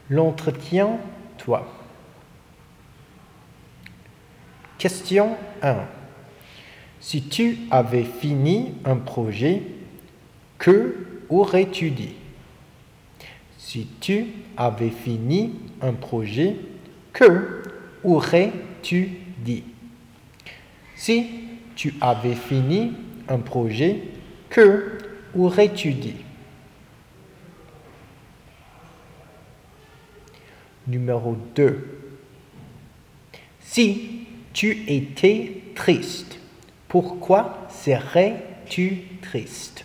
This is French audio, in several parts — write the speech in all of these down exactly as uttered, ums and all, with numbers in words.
L'entretien, toi. Question un. Si tu avais fini un projet, que aurais-tu dit? Si tu avais fini un projet, que aurais-tu dit? Si tu avais fini un projet, que aurais-tu dit? Numéro deux. Si tu étais triste, pourquoi serais-tu triste?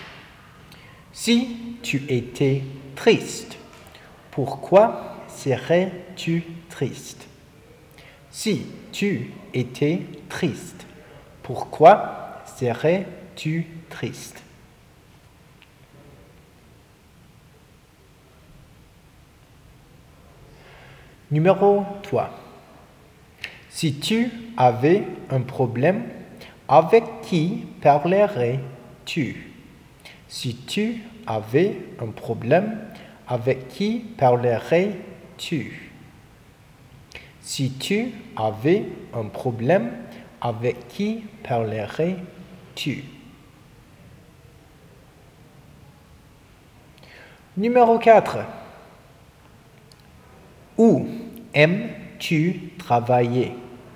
Si tu étais triste, pourquoi serais-tu triste? Si tu étais triste, pourquoi serais-tu triste? Numéro trois. Si tu avais un problème, avec qui parlerais-tu? Si tu avais un problème, avec qui parlerais-tu? Si tu avais un problème, avec qui parlerais-tu? Numéro quatre. Où aimes-tu travailler?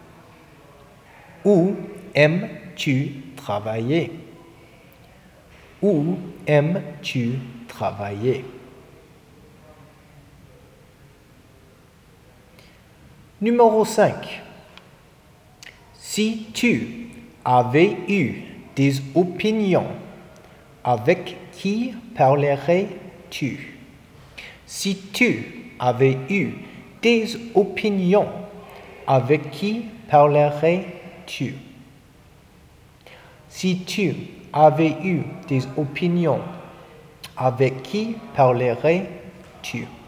Où aimes-tu travailler? Où aimes-tu travailler? Numéro cinq. Si tu avais eu des opinions, avec qui parlerais-tu? Si tu avais eu des opinions, avec qui parlerais-tu? Si tu avais eu des opinions, avec qui parlerais-tu?